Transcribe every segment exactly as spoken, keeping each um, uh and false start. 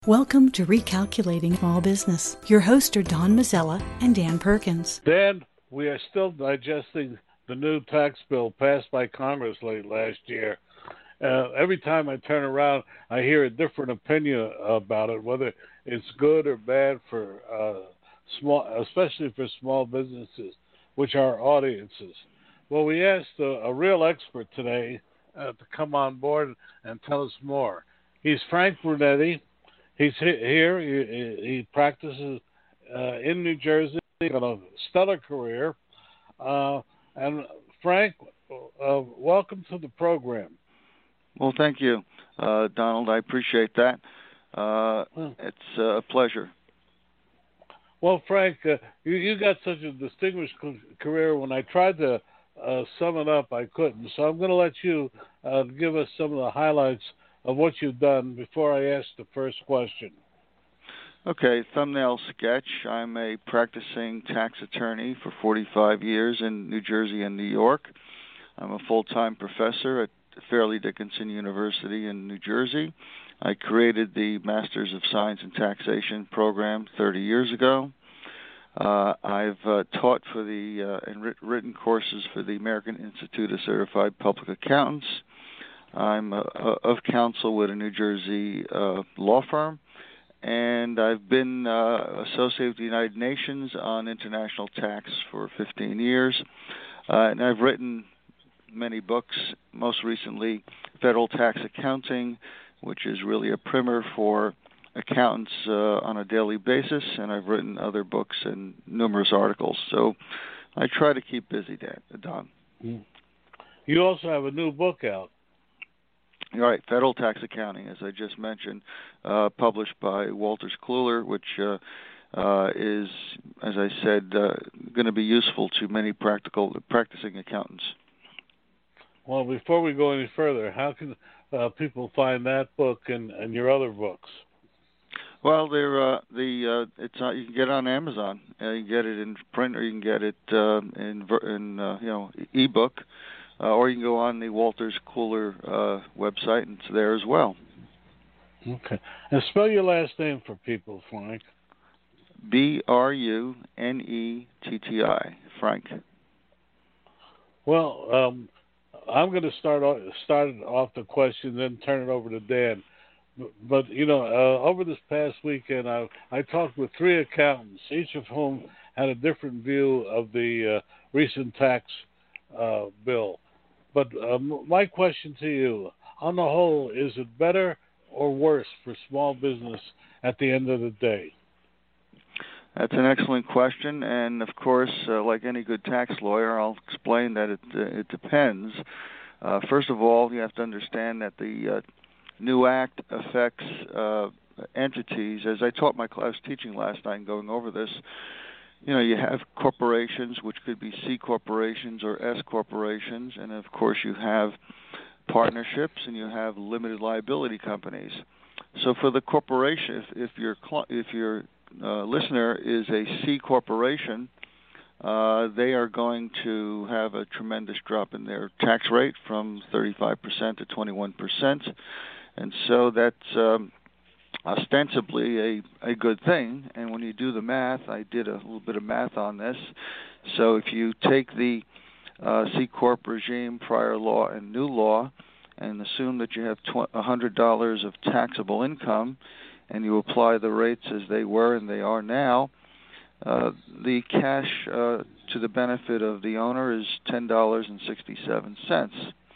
Welcome to Recalculating Small Business. Your hosts are Don Mazzella and Dan Perkins. Dan, we are still digesting the new tax bill passed by Congress late last year. Uh, every time I turn around, I hear a different opinion about it, whether it's good or bad for uh, small, especially for small businesses, which are audiences. Well, we asked a, a real expert today uh, to come on board and tell us more. He's Frank Brunetti. He's here. He, he practices uh, in New Jersey. He's got a stellar career. Uh, and Frank, uh, welcome to the program. Well, thank you, uh, Donald. I appreciate that. Uh, it's uh, a pleasure. Well, Frank, uh, you, you got such a distinguished career. When I tried to uh, sum it up, I couldn't. So I'm going to let you uh, give us some of the highlights of what you've done before I ask the first question. Okay, thumbnail sketch. I'm a practicing tax attorney for forty-five years in New Jersey and New York. I'm a full-time professor at Fairleigh Dickinson University in New Jersey. I created the Masters of Science in Taxation program thirty years ago. Uh, I've uh, taught for the uh, and writ- written courses for the American Institute of Certified Public Accountants. I'm uh, of counsel with a New Jersey uh, law firm, and I've been uh, associated with the United Nations on international tax for fifteen years, uh, and I've written many books, most recently Federal Tax Accounting, which is really a primer for accountants uh, on a daily basis, and I've written other books and numerous articles. So I try to keep busy, Dan, Don. You also have a new book out. All right, Federal Tax Accounting, as I just mentioned, uh, published by Wolters Kluwer, which uh, uh, is, as I said, uh, going to be useful to many practical practicing accountants. Well, before we go any further, how can uh, people find that book and, and your other books? Well, they're uh, the uh, it's uh, you can get it on Amazon. Uh, you can get it in print, or you can get it uh, in in uh, you know ebook. Uh, or you can go on the Wolters Kluwer uh, website, and it's there as well. Okay. And spell your last name for people, Frank. B R U N E T T I, Frank. Well, um, I'm going to start off, start off the question, then turn it over to Dan. But, but you know, uh, over this past weekend, I, I talked with three accountants, each of whom had a different view of the uh, recent tax uh, bill. But um, my question to you, on the whole, is it better or worse for small business at the end of the day? That's an excellent question, and of course, uh, like any good tax lawyer, I'll explain that it uh, it depends. Uh, first of all, you have to understand that the uh, new act affects uh, entities. As I taught my class teaching last night and going over this, you know, you have corporations, which could be C corporations or S corporations, and of course you have partnerships and you have limited liability companies. So for the corporation, if, if your if your uh, listener is a C corporation, uh, they are going to have a tremendous drop in their tax rate from thirty-five percent to twenty-one percent, and so that's um, ostensibly a, a good thing. And when you do the math, I did a little bit of math on this. So if you take the uh, C Corp regime, prior law, and new law, and assume that you have one hundred dollars of taxable income, and you apply the rates as they were and they are now, uh, the cash uh, to the benefit of the owner is ten dollars and sixty-seven cents.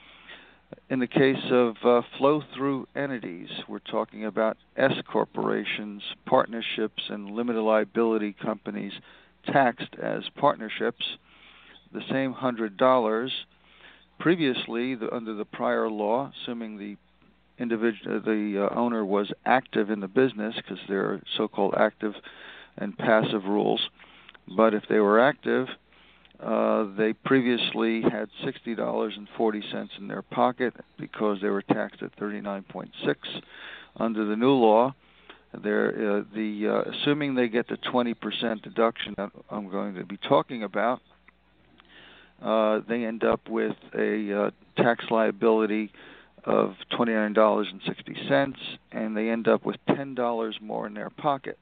In the case of uh, flow-through entities, we're talking about S corporations, partnerships, and limited liability companies taxed as partnerships. The same one hundred dollars previously, the, under the prior law, assuming the individual, the uh, owner was active in the business, because there are so-called active and passive rules. But if they were active, Uh, they previously had sixty dollars and forty cents in their pocket because they were taxed at thirty-nine point six. Under the new law, they're, uh, the uh, assuming they get the twenty percent deduction that I'm going to be talking about, uh, they end up with a uh, tax liability of twenty-nine dollars and sixty cents, and they end up with ten dollars more in their pocket.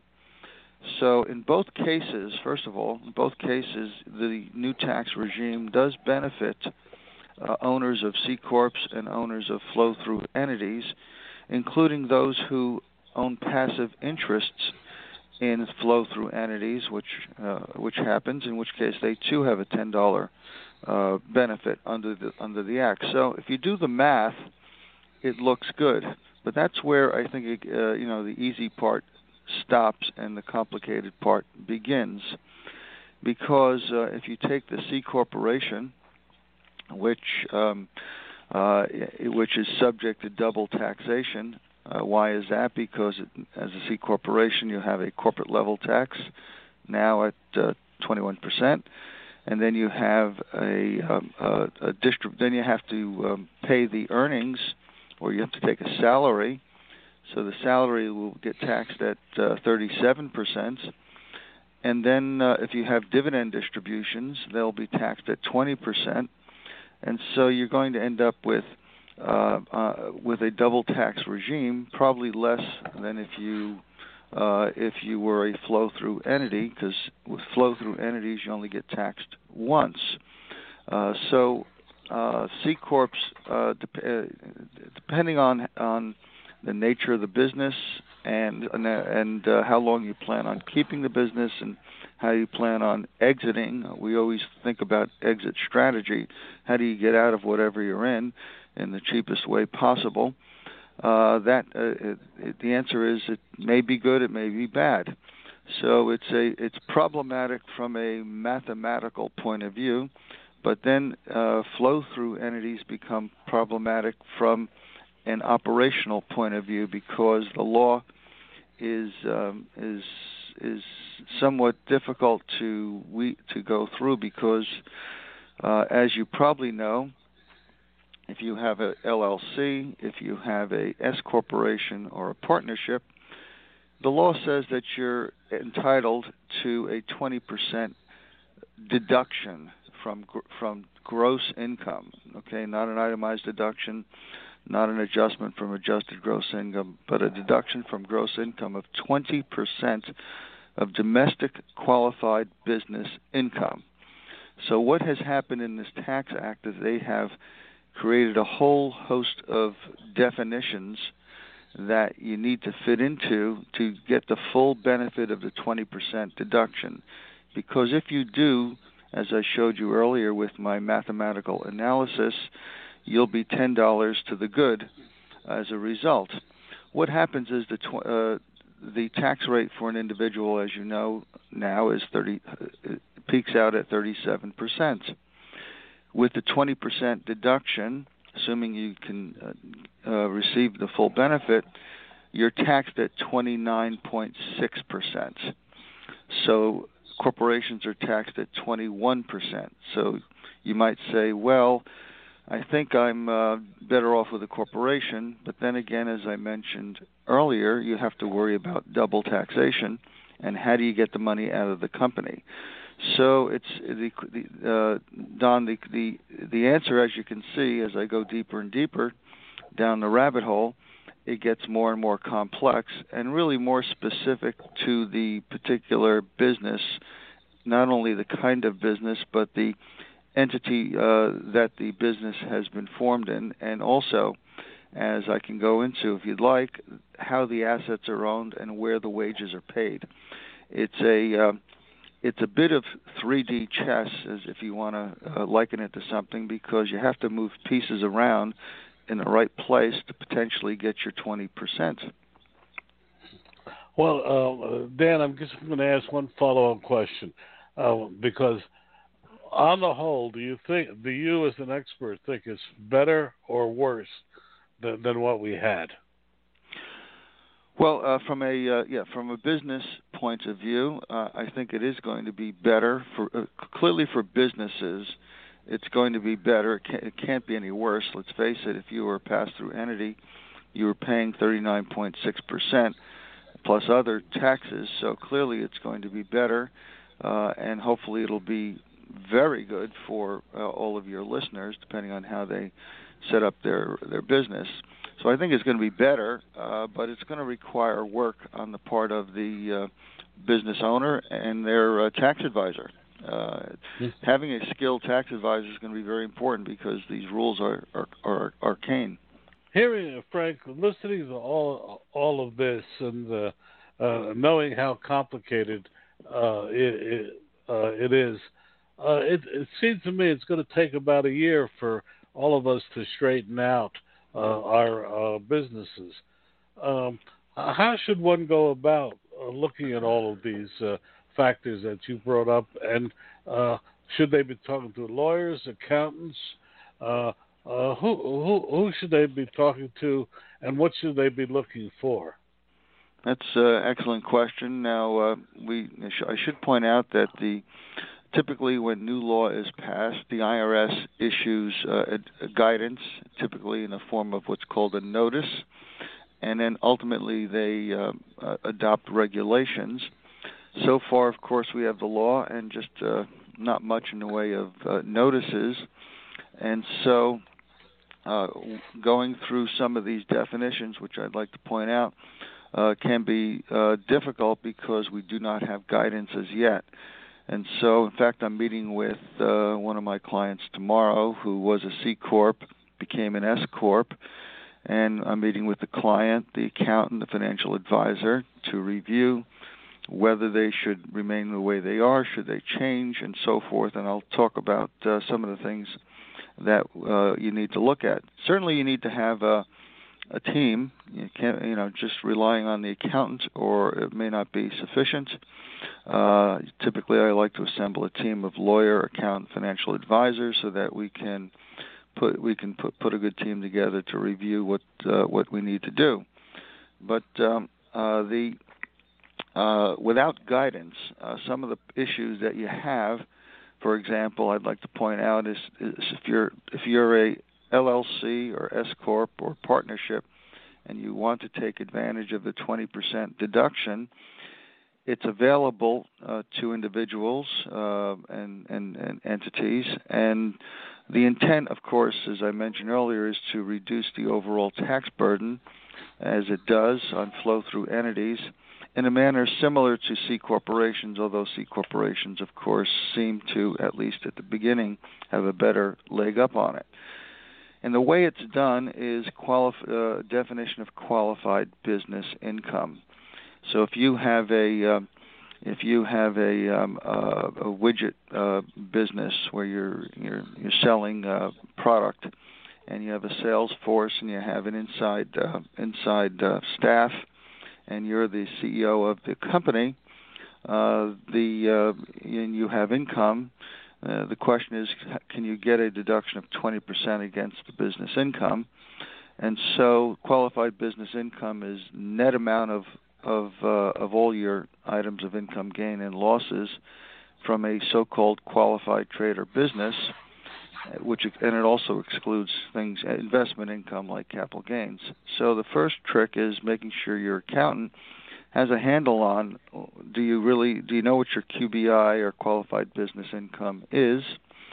So in both cases, first of all, in both cases, the new tax regime does benefit uh, owners of C Corps and owners of flow-through entities, including those who own passive interests in flow-through entities, which uh, which happens, in which case they too have a ten dollars uh, benefit under the under the Act. So if you do the math, it looks good. But that's where I think it, uh, you know the easy part stops and the complicated part begins, because uh, if you take the C corporation, which um, uh, which is subject to double taxation. Uh, why is that? Because it, as a C corporation, you have a corporate level tax now at uh, twenty-one percent, and then you have a, um, a, a distrib- Then you have to um, pay the earnings, or you have to take a salary. So the salary will get taxed at uh, thirty-seven percent, and then uh, if you have dividend distributions, they'll be taxed at twenty percent, and so you're going to end up with uh, uh, with a double tax regime, probably less than if you uh, if you were a flow-through entity, because with flow-through entities you only get taxed once. Uh, so uh, C corps, uh, dep- uh, depending on on the nature of the business and and uh, how long you plan on keeping the business and how you plan on exiting. We always think about exit strategy. How do you get out of whatever you're in in the cheapest way possible? Uh, that uh, it, it, the answer is it may be good, it may be bad. So it's a it's problematic from a mathematical point of view, but then uh, flow-through entities become problematic from an operational point of view, because the law is um, is is somewhat difficult to we to go through, because uh, as you probably know, if you have a L L C, if you have a S corporation or a partnership, the law says that you're entitled to a twenty percent deduction from from gross income. Okay, not an itemized deduction, not an adjustment from adjusted gross income, but a deduction from gross income of twenty percent of domestic qualified business income. So what has happened in this Tax Act is they have created a whole host of definitions that you need to fit into to get the full benefit of the twenty percent deduction. Because if you do, as I showed you earlier with my mathematical analysis, you'll be ten dollars to the good as a result. What happens is the tw- uh, the tax rate for an individual, as you know now, is thirty uh, peaks out at thirty-seven percent. With the twenty percent deduction, assuming you can uh, uh, receive the full benefit, you're taxed at twenty-nine point six percent. So corporations are taxed at twenty-one percent. So you might say, well, I think I'm uh, better off with a corporation, but then again, as I mentioned earlier, you have to worry about double taxation, and how do you get the money out of the company? So it's the, the uh, Don. The, the the answer, as you can see, as I go deeper and deeper down the rabbit hole, it gets more and more complex and really more specific to the particular business, not only the kind of business, but the entity uh, that the business has been formed in, and also, as I can go into if you'd like, how the assets are owned and where the wages are paid. It's a uh, it's a bit of three D chess, as if you want to uh, liken it to something, because you have to move pieces around in the right place to potentially get your twenty percent. Well, uh, Dan, I'm just going to ask one follow-up question, uh, because on the whole, do you think, do you as an expert think it's better or worse than, than what we had? Well, uh, from a uh, yeah, from a business point of view, uh, I think it is going to be better for uh, clearly for businesses. It's going to be better. It can't, it can't be any worse. Let's face it. If you were a pass-through entity, you were paying thirty-nine point six percent plus other taxes. So clearly, it's going to be better, uh, and hopefully, it'll be very good for uh, all of your listeners, depending on how they set up their their business. So I think it's going to be better, uh, but it's going to require work on the part of the uh, business owner and their uh, tax advisor. Uh, yes. Having a skilled tax advisor is going to be very important because these rules are, are, are arcane. Hearing, Frank, listening to all all of this and uh, uh, knowing how complicated uh, it, it, uh, it is, uh, it, it seems to me it's going to take about a year for all of us to straighten out uh, our uh, businesses. Um, how should one go about uh, looking at all of these uh, factors that you brought up, and uh, should they be talking to lawyers, accountants? Uh, uh, who, who who should they be talking to, and what should they be looking for? That's an excellent question. Now, uh, we I should point out that the typically when new law is passed, the I R S issues uh, a, a guidance, typically in the form of what's called a notice, and then ultimately they uh, uh, adopt regulations. So far, of course, we have the law and just uh, not much in the way of uh, notices. And so uh, going through some of these definitions, which I'd like to point out, uh, can be uh, difficult because we do not have guidance as yet. And so, in fact, I'm meeting with uh, one of my clients tomorrow who was a C Corp, became an S Corp, and I'm meeting with the client, the accountant, the financial advisor to review whether they should remain the way they are, should they change, and so forth. And I'll talk about uh, some of the things that uh, you need to look at. Certainly, you need to have a, a team. You can't, you know, just relying on the accountant, or it may not be sufficient. Uh, typically, I like to assemble a team of lawyer, accountant, financial advisors, so that we can put we can put put a good team together to review what uh, what we need to do. But um, uh, the Uh, without guidance, uh, some of the issues that you have, for example, I'd like to point out is, is if you're if you're a L L C or S Corp or partnership, and you want to take advantage of the twenty percent deduction, it's available uh, to individuals uh, and, and, and entities, and the intent, of course, as I mentioned earlier, is to reduce the overall tax burden, as it does on flow-through entities, in a manner similar to C corporations, although C corporations, of course, seem to, at least at the beginning, have a better leg up on it. And the way it's done is qualif- uh, definition of qualified business income. So if you have a uh, if you have a, um, uh, a widget uh, business where you're you're, you're selling uh, product, and you have a sales force and you have an inside uh, inside uh, staff, and you're the C E O of the company, uh, the uh, and you have income, uh, the question is, can you get a deduction of twenty percent against the business income? And so qualified business income is net amount of of uh, of all your items of income gain and losses from a so-called qualified trade or business, which and it also excludes things, investment income like capital gains. So the first trick is making sure your accountant has a handle on, do you really do you know what your Q B I or qualified business income is?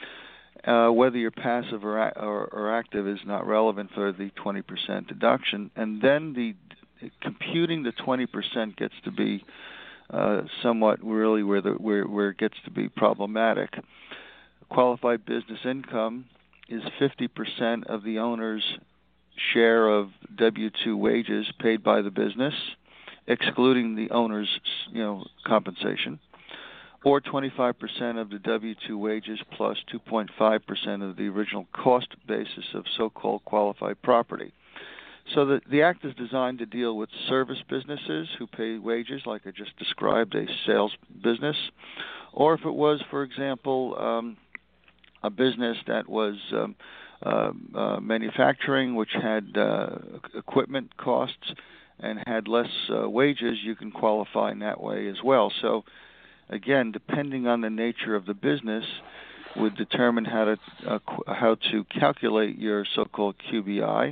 Uh, whether you're passive or, or, or active is not relevant for the twenty percent deduction, and then the computing the twenty percent gets to be uh, somewhat really where the where where it gets to be problematic. Qualified business income is fifty percent of the owner's share of W two wages paid by the business, excluding the owner's, you know, compensation, or twenty-five percent of the W two wages plus two point five percent of the original cost basis of so-called qualified property. So the, the Act is designed to deal with service businesses who pay wages, like I just described, a sales business, or if it was, for example, um, a business that was um, uh, uh, manufacturing, which had uh, equipment costs and had less uh, wages, you can qualify in that way as well. So, again, depending on the nature of the business, would determine how to uh, qu- how to calculate your so-called Q B I.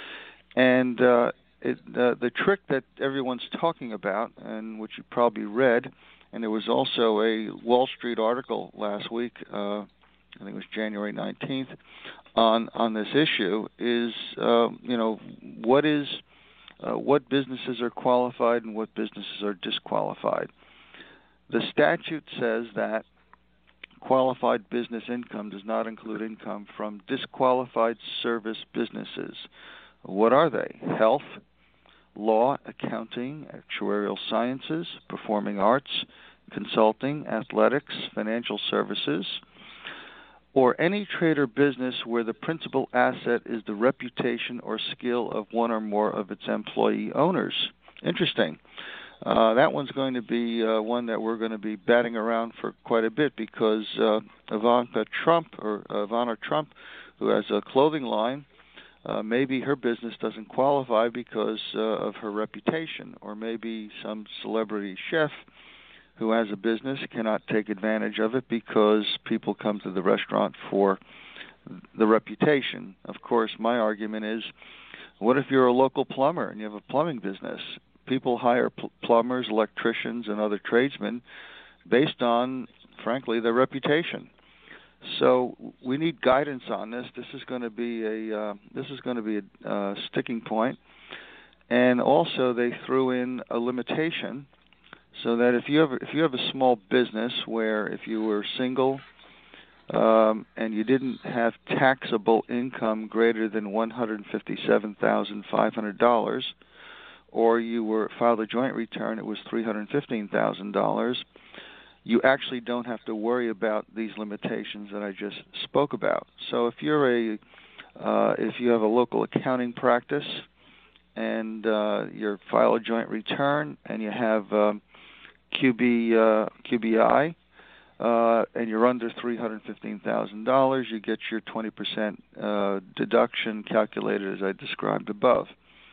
And uh, it, uh, the trick that everyone's talking about, and which you probably read, and there was also a Wall Street article last week, uh, I think it was January nineteenth, on on this issue is, uh, you know, what is uh, what businesses are qualified and what businesses are disqualified. The statute says that qualified business income does not include income from disqualified service businesses. What are they? Health, law, accounting, actuarial sciences, performing arts, consulting, athletics, financial services, or any trade or business where the principal asset is the reputation or skill of one or more of its employee owners. Interesting. Uh, that one's going to be uh, one that we're going to be batting around for quite a bit because uh, Ivanka Trump, or uh, Ivana Trump, who has a clothing line, uh, maybe her business doesn't qualify because uh, of her reputation, or maybe some celebrity chef who has a business cannot take advantage of it because people come to the restaurant for the reputation. Of course, my argument is, what if you're a local plumber and you have a plumbing business? People hire pl- plumbers, electricians, and other tradesmen based on, frankly, their reputation. So we need guidance on this. This is going to be a uh, this is going to be a uh, sticking point. And also, they threw in a limitation so that if you have if you have a small business where if you were single um, and you didn't have taxable income greater than one hundred fifty-seven thousand five hundred dollars, or you were filed a joint return, it was three hundred fifteen thousand dollars, you actually don't have to worry about these limitations that I just spoke about. So if you're a uh, if you have a local accounting practice and uh, you file a joint return and you have um, Q B uh, Q B I uh, and you're under three hundred fifteen thousand dollars, you get your twenty percent uh, deduction calculated as I described above.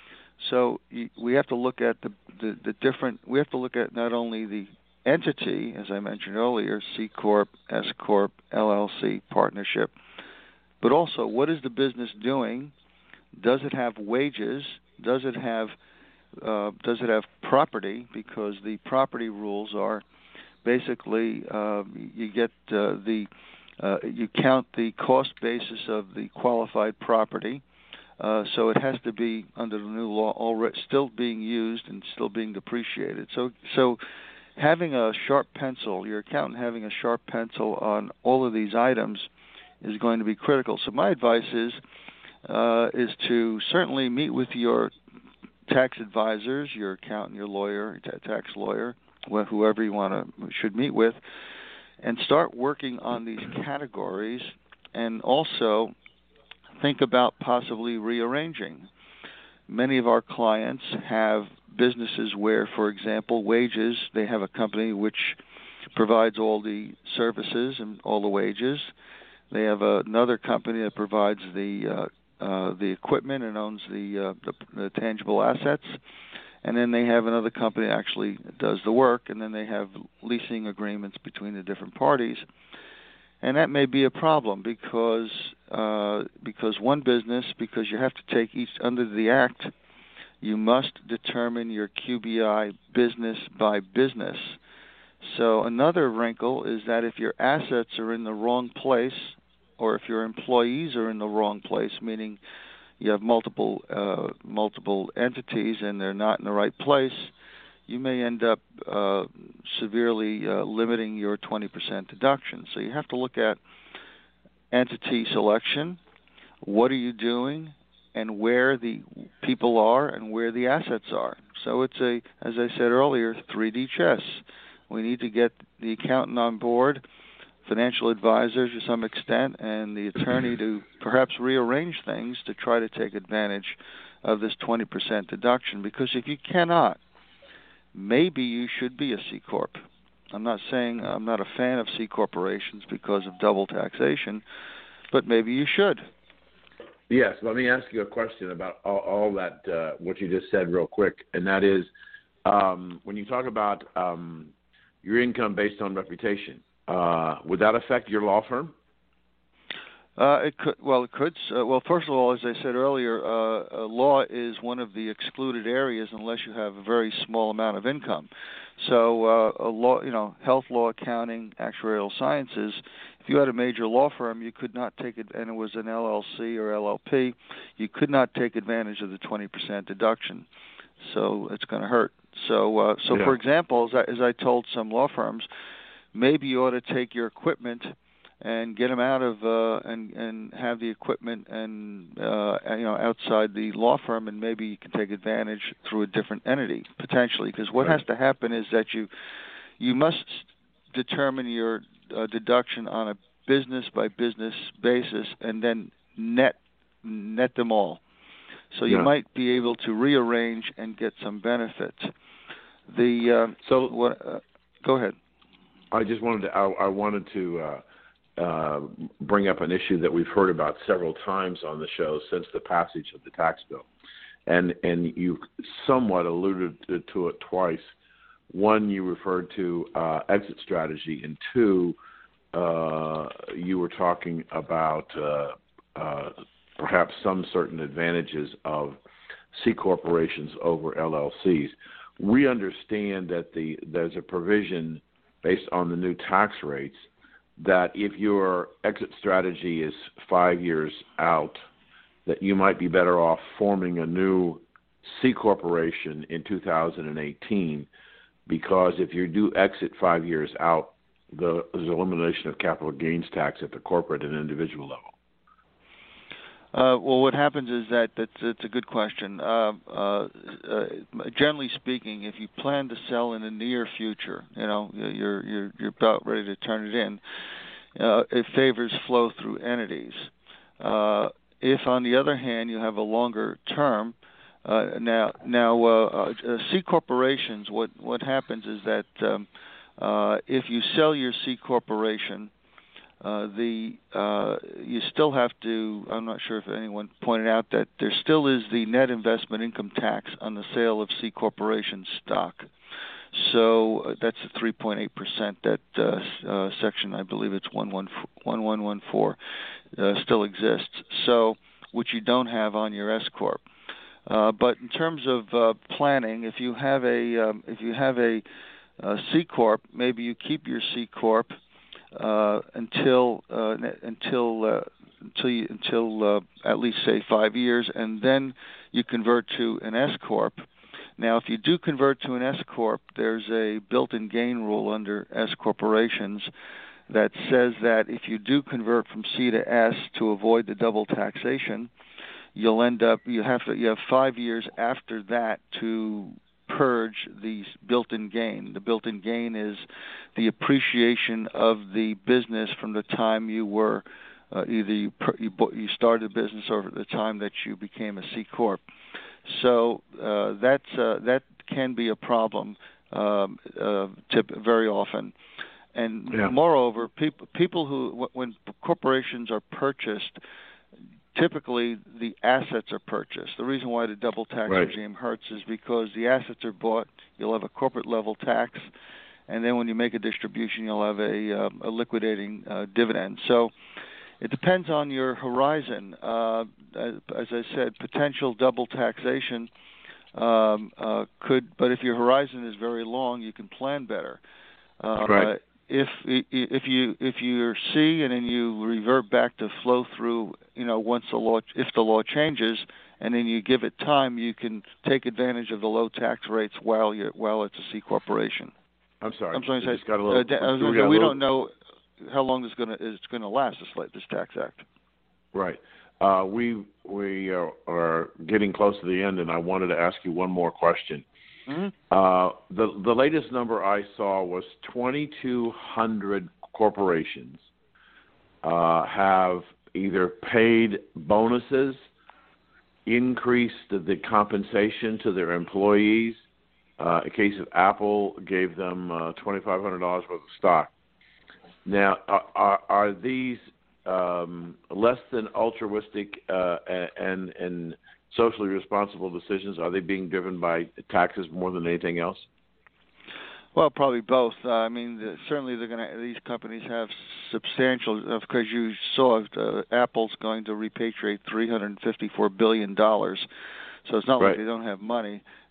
So we have to look at the, the, the different, we have to look at not only the entity, as I mentioned earlier, C Corp, S Corp, L L C, partnership, but also what is the business doing? Does it have wages? Does it have uh, does it have property? Because the property rules are basically uh, you get uh, the uh, you count the cost basis of the qualified property. Uh, so it has to be under the new law already still being used and still being depreciated. So, so having a sharp pencil, your accountant having a sharp pencil on all of these items is going to be critical. So my advice is uh, is to certainly meet with your tax advisors, your accountant, your lawyer, tax lawyer, whoever you want to should meet with, and start working on these categories, and also think about possibly rearranging. Many of our clients have businesses where, for example, wages, they have a company which provides all the services and all the wages. They have a, another company that provides the uh, uh, the equipment and owns the, uh, the the tangible assets. And then they have another company that actually does the work, and then they have leasing agreements between the different parties. And that may be a problem because uh, because one business, because you have to take each, under the Act, you must determine your Q B I business by business. So another wrinkle is that if your assets are in the wrong place, or if your employees are in the wrong place, meaning you have multiple uh, multiple entities and they're not in the right place, you may end up uh, severely uh, limiting your twenty percent deduction. So you have to look at entity selection, what are you doing, and where the people are and where the assets are. So it's a, as I said earlier, three D chess. We need to get the accountant on board, financial advisors to some extent, and the attorney to perhaps rearrange things to try to take advantage of this twenty percent deduction. Because if you cannot, maybe you should be a C Corp. I'm not saying I'm not a fan of C corporations because of double taxation, but maybe you should. Yes, let me ask you a question about all, all that, uh, what you just said real quick, and that is um, when you talk about um, your income based on reputation, uh, would that affect your law firm? Uh, it could. Well, it could. Uh, well, first of all, as I said earlier, uh, uh, law is one of the excluded areas unless you have a very small amount of income. So, uh, a law, you know, health law, accounting, actuarial sciences. If you had a major law firm, you could not take it, and it was an L L C or L L P, you could not take advantage of the twenty percent deduction. So it's going to hurt. So, uh, so yeah. for example, as I, as I told some law firms, maybe you ought to take your equipment and get them out of uh, and and have the equipment and uh, you know outside the law firm, and maybe you can take advantage through a different entity potentially. Because what right. has to happen is that you you must determine your uh, deduction on a business by business basis, and then net net them all. So you yeah. might be able to rearrange and get some benefits. The uh, so what? Uh, go ahead. I just wanted to. I, I wanted to. Uh, Uh, bring up an issue that we've heard about several times on the show since the passage of the tax bill, and and you somewhat alluded to, to it twice. One, you referred to uh, exit strategy, and two, uh, you were talking about uh, uh, perhaps some certain advantages of C corporations over L L Cs. We understand that the there's a provision based on the new tax rates that if your exit strategy is five years out, that you might be better off forming a new C corporation in two thousand eighteen, because if you do exit five years out, the, there's elimination of capital gains tax at the corporate and individual level. Uh, well, what happens is that that's, that's a good question. Uh, uh, uh, generally speaking, if you plan to sell in the near future, you know, you're you're you're about ready to turn it in, uh, it favors flow through entities. Uh, if, on the other hand, you have a longer term, uh, now now uh, uh, C corporations, what what happens is that um, uh, if you sell your C corporation, Uh, the uh, you still have to, I'm not sure if anyone pointed out that there still is the net investment income tax on the sale of C corporation stock. So uh, that's the three point eight percent that uh, uh, section, I believe it's one one one four, uh, still exists. So, which you don't have on your S corp. Uh, but in terms of uh, planning, if you have a um, if you have a, a C corp, maybe you keep your C corp Uh, until uh, until uh, until you, until uh, at least say five years, and then you convert to an S corp. Now, if you do convert to an S corp, there's a built-in gain rule under S corporations that says that if you do convert from C to S to avoid the double taxation, you'll end up you have to you have five years after that to purge the built-in gain. The built-in gain is the appreciation of the business from the time you were uh, either you, you, you started a business or at the time that you became a C corp. So uh, that's uh, that can be a problem um, uh, tip, very often. And yeah. moreover, people people who when corporations are purchased, typically the assets are purchased. The reason why the double tax right. regime hurts is because the assets are bought, you'll have a corporate level tax, and then when you make a distribution, you'll have a, um, a liquidating uh, dividend. So it depends on your horizon. Uh, as I said, potential double taxation um, uh, could, but if your horizon is very long, you can plan better. Uh, right. If if you if you're C and then you revert back to flow through, you know, once the law if the law changes, and then you give it time, you can take advantage of the low tax rates while you while it's a C corporation. I'm sorry. I'm sorry. Just got a little, uh, we, we little, don't know how long this going to is going to last. This this tax act. Right. Uh, we we are, are getting close to the end, and I wanted to ask you one more question. Mm-hmm. Uh, the the latest number I saw was twenty-two hundred corporations uh, have either paid bonuses, increased the compensation to their employees. Uh, in case of Apple, gave them uh, twenty-five hundred dollars worth of stock. Now, are, are these um, less than altruistic uh, and and socially responsible decisions? Are they being driven by taxes more than anything else? Well, probably both. Uh, I mean, the, certainly they're going to. These companies have substantial. Because you saw, uh, Apple's going to repatriate three hundred fifty-four billion dollars. So it's not right. like they don't have money.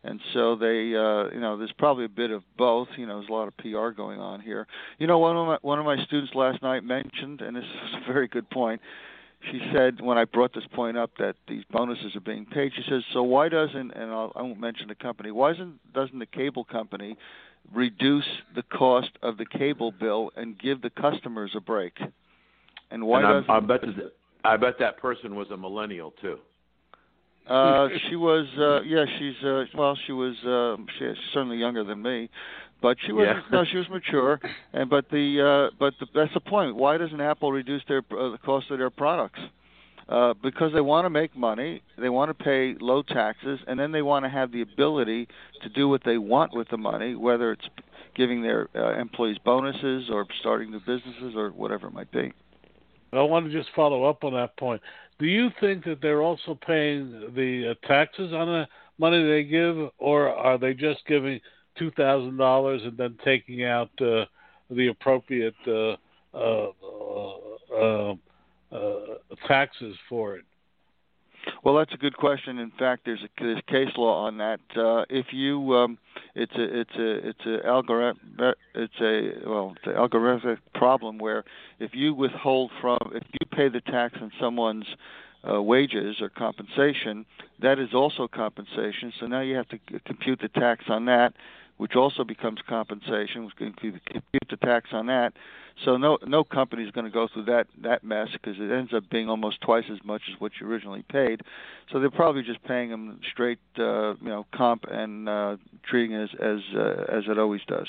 And so they, uh, you know, there's probably a bit of both. You know, there's a lot of P R going on here. You know, one of my one of my students last night mentioned, and this is a very good point. She said, when I brought this point up that these bonuses are being paid, she says, so why doesn't, and I'll, I won't mention the company, why doesn't doesn't the cable company reduce the cost of the cable bill and give the customers a break? And why and doesn't? I, I bet that, I bet that person was a millennial too. Uh, she was, uh, yeah, she's, uh, well, she was, uh, she's certainly younger than me, but she was, yeah. no, she was mature. And but the, uh, but the, that's the point. Why doesn't Apple reduce their uh, the cost of their products? Uh, because they want to make money, they want to pay low taxes, and then they want to have the ability to do what they want with the money, whether it's giving their uh, employees bonuses or starting new businesses or whatever it might be. I want to just follow up on that point. Do you think that they're also paying the uh, taxes on the money they give, or are they just giving two thousand dollars and then taking out uh, the appropriate uh, uh, uh, uh, taxes for it? Well, that's a good question. In fact, there's a there's case law on that. Uh, if you, um, it's a it's a it's a algorithm it's a well it's an algorithmic problem where if you withhold from if you pay the tax on someone's uh, wages or compensation, that is also compensation. So now you have to compute the tax on that, which also becomes compensation. Which can compute the tax on that. So no no company is going to go through that, that mess because it ends up being almost twice as much as what you originally paid. So they're probably just paying them straight, uh, you know, comp and uh, treating it as as, uh, as it always does.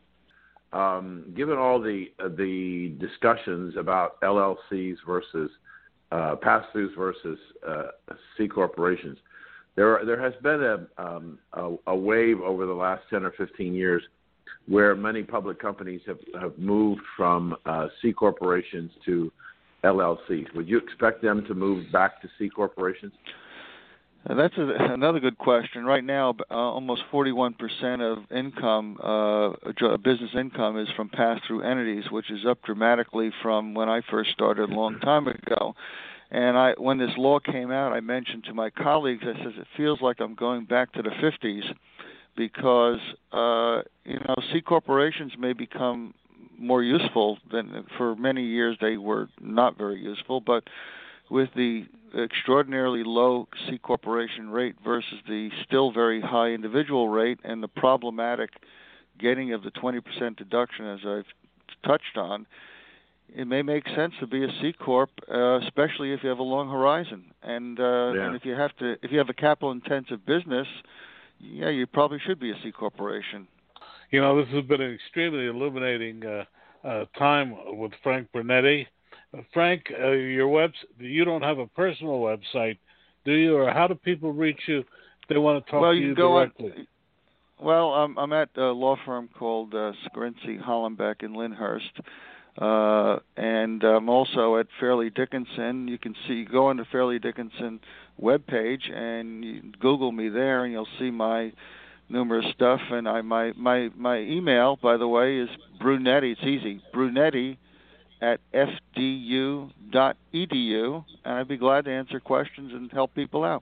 Um, given all the uh, the discussions about L L Cs versus uh, pass-throughs versus uh, C corporations, there there has been a, um, a a wave over the last ten or fifteen years where many public companies have, have moved from uh, C corporations to L L Cs. Would you expect them to move back to C corporations? Uh, that's a, another good question. Right now, uh, almost forty-one percent of income, uh, business income, is from pass-through entities, which is up dramatically from when I first started a long time ago. And I, when this law came out, I mentioned to my colleagues, I said, it feels like I'm going back to the fifties. Because uh, you know, C corporations may become more useful than for many years they were not very useful. But with the extraordinarily low C corporation rate versus the still very high individual rate, and the problematic getting of the twenty percent deduction, as I've touched on, it may make sense to be a C corp, uh, especially if you have a long horizon, and, uh, yeah. and if you have to, if you have a capital-intensive business. Yeah, you probably should be a C corporation. You know, this has been an extremely illuminating uh, uh, time with Frank Brunetti. Uh, Frank, uh, your web you don't have a personal website, do you? Or how do people reach you if they want to talk well, to you, you go directly? On, well, I'm, I'm at a law firm called uh, Scarinci Hollenbeck in Lyndhurst. Uh, and I'm also at Fairleigh Dickinson. You can see, go on the Fairleigh Dickinson webpage and you Google me there, and you'll see my numerous stuff. And I my my my email, by the way, is Brunetti. It's easy, Brunetti at f d u dot e d u, and I'd be glad to answer questions and help people out.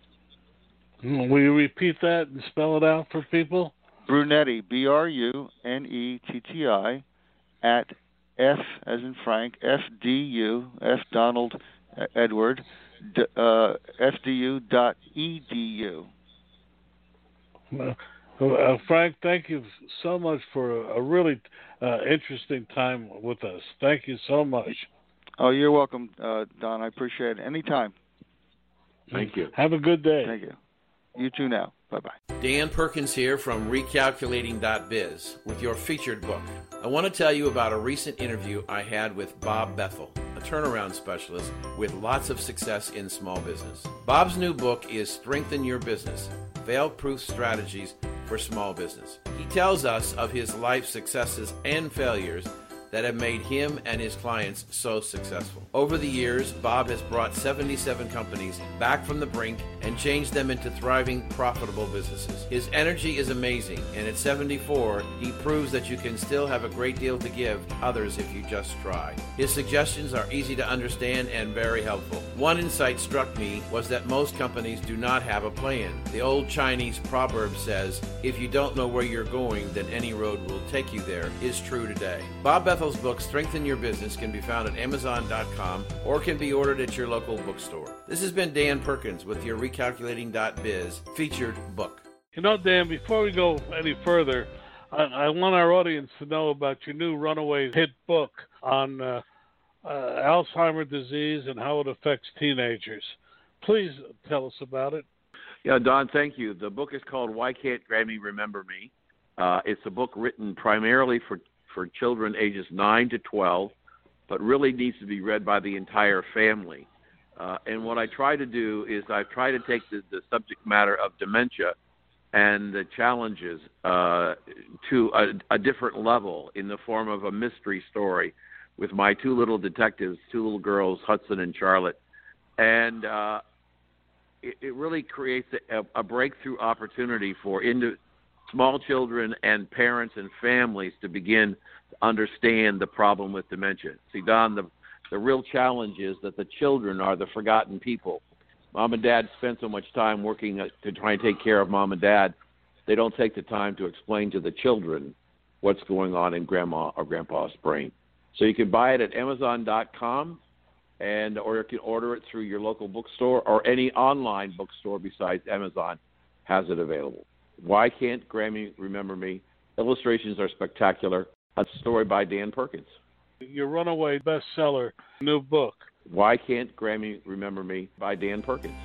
Will you repeat that and spell it out for people? Brunetti, B R U N E T T I, at F as in Frank, F D U, F Donald Edward, d, uh, F D U dot E D U. Uh, uh, Frank, thank you so much for a really uh, interesting time with us. Thank you so much. Oh, you're welcome, uh, Don. I appreciate it. Anytime. Thank you. Have a good day. Thank you. You too now. Bye-bye. Dan Perkins here from recalculating dot biz with your featured book. I want to tell you about a recent interview I had with Bob Bethel, a turnaround specialist with lots of success in small business. Bob's new book is Strengthen Your Business, Fail-Proof Strategies for Small Business. He tells us of his life successes and failures that have made him and his clients so successful. Over the years, Bob has brought seventy-seven companies back from the brink and change them into thriving, profitable businesses. His energy is amazing, and at seventy-four, he proves that you can still have a great deal to give others if you just try. His suggestions are easy to understand and very helpful. One insight struck me was that most companies do not have a plan. The old Chinese proverb says, if you don't know where you're going, then any road will take you there, is true today. Bob Bethel's book, Strengthen Your Business, can be found at amazon dot com or can be ordered at your local bookstore. This has been Dan Perkins with your recalculating dot biz featured book. You know, Dan, before we go any further, I, I want our audience to know about your new runaway hit book on uh, uh, Alzheimer's disease and how it affects teenagers. Please tell us about it. Yeah, Don, thank you. The book is called Why Can't Grammy Remember Me? Uh, it's a book written primarily for, for children ages nine to twelve, but really needs to be read by the entire family. Uh, and what I try to do is I try to take the, the subject matter of dementia and the challenges uh, to a, a different level in the form of a mystery story with my two little detectives, two little girls, Hudson and Charlotte. And uh, it, it really creates a, a breakthrough opportunity for indi- small children and parents and families to begin to understand the problem with dementia. See, Don, the The real challenge is that the children are the forgotten people. Mom and dad spend so much time working to try and take care of mom and dad, they don't take the time to explain to the children what's going on in grandma or grandpa's brain. So you can buy it at amazon dot com, and or you can order it through your local bookstore or any online bookstore besides Amazon has it available. Why Can't Grammy Remember Me? Illustrations are spectacular. A story by Dan Perkins. Your runaway bestseller, new book. Why Can't Grammy Remember Me by Dan Perkins.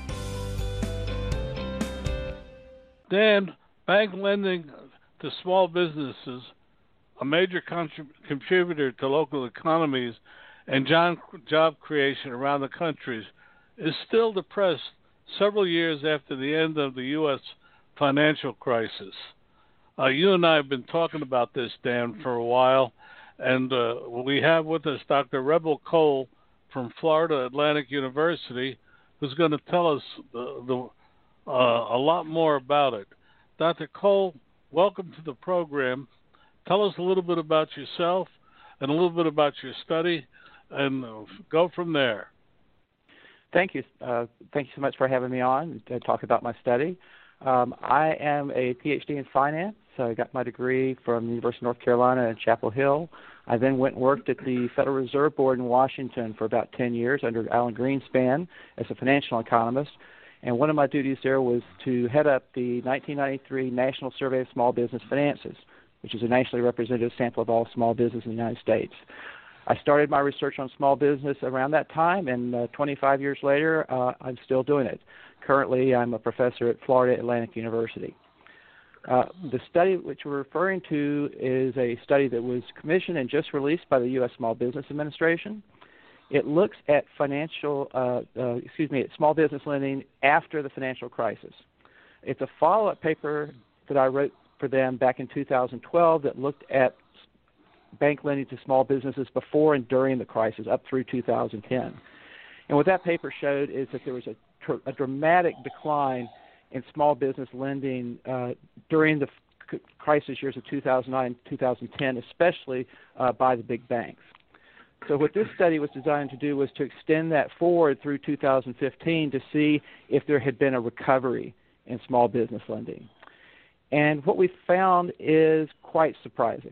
Dan, bank lending to small businesses, a major contrib- contributor to local economies and job, job creation around the country, is still depressed several years after the end of the U S financial crisis. Uh, you and I have been talking about this, Dan, for a while. And uh, we have with us Doctor Rebel Cole from Florida Atlantic University, who's going to tell us the, the, uh, a lot more about it. Doctor Cole, welcome to the program. Tell us a little bit about yourself and a little bit about your study, and uh, go from there. Thank you. Uh, thank you so much for having me on to talk about my study. Um, I am a P H D in finance. So I got my degree from the University of North Carolina in Chapel Hill. I then went and worked at the Federal Reserve Board in Washington for about ten years under Alan Greenspan as a financial economist. And one of my duties there was to head up the nineteen ninety-three National Survey of Small Business Finances, which is a nationally representative sample of all small business in the United States. I started my research on small business around that time, and uh, twenty-five years later, uh, I'm still doing it. Currently, I'm a professor at Florida Atlantic University. Uh, the study which we're referring to is a study that was commissioned and just released by the U S Small Business Administration. It looks at financial, uh, uh, excuse me, at small business lending after the financial crisis. It's a follow-up paper that I wrote for them back in two thousand twelve that looked at bank lending to small businesses before and during the crisis, up through two thousand ten. And what that paper showed is that there was a, tr- a dramatic decline in small business lending uh, during the c- crisis years of two thousand nine and two thousand ten, especially uh, by the big banks. So what this study was designed to do was to extend that forward through two thousand fifteen to see if there had been a recovery in small business lending. And what we found is quite surprising.